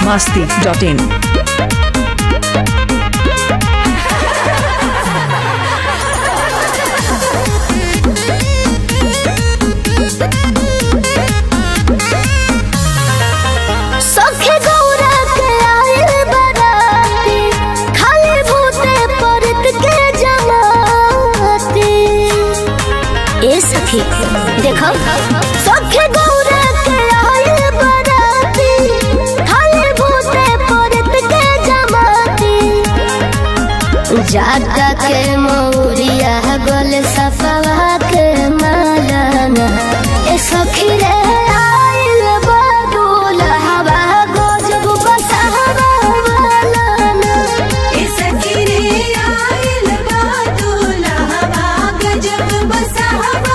biharmasti.in देखो सखे गौरा के आए बराती खाली भूते परत के जमाती जाता के मौरिया गल सफवा के मालाना ए सखी रे आइल बदुल हवा गजब बसहवा वालाना ए सखी रे आइल बदुल हवा गजब बसहवा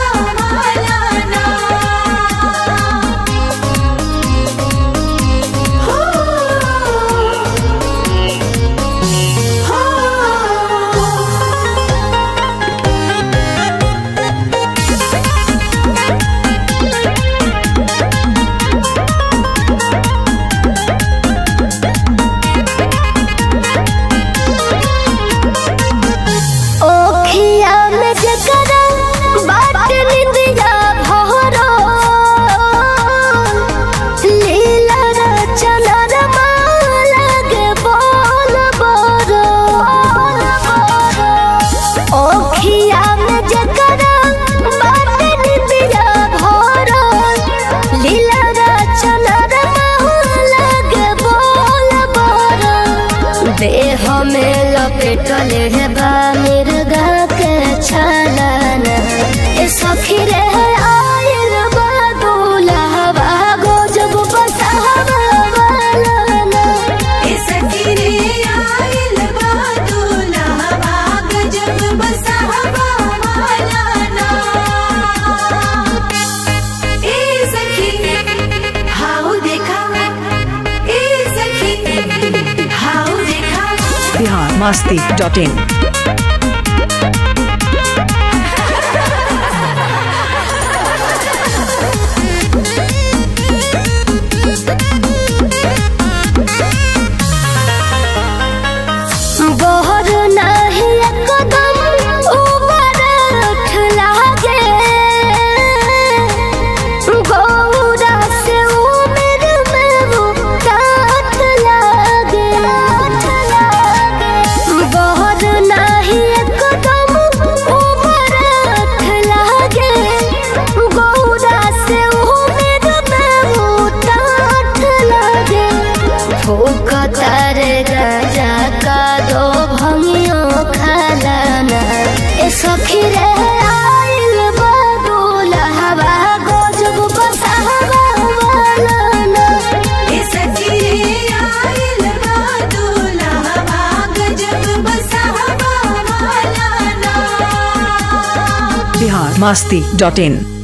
देह में लपेटल है बा मिर्गा के छलाना ए सखी रे आइल बदुल हवा गजब बसहवा वालाना ए सखी रे आइल बदुल हवा गजब बसहवा वालाना ए सखी हाउ देखा ए सखी हाउ देखा biharmasti.in बहर नाही एकदम ऊपर उठ लागे गौरा से उम्र में वो काट लागे बहर नाही एकदम ऊपर उठ लागे गौरा से उम्र में वो काट लागे फूक तारे राजा का दो भंगियों खालाना ए सखी रे आइल बदुल हवा गजब बसहवा वालाना ए सखी रे आइल बदुल हवा गजब बसहवा वालाना biharmasti.in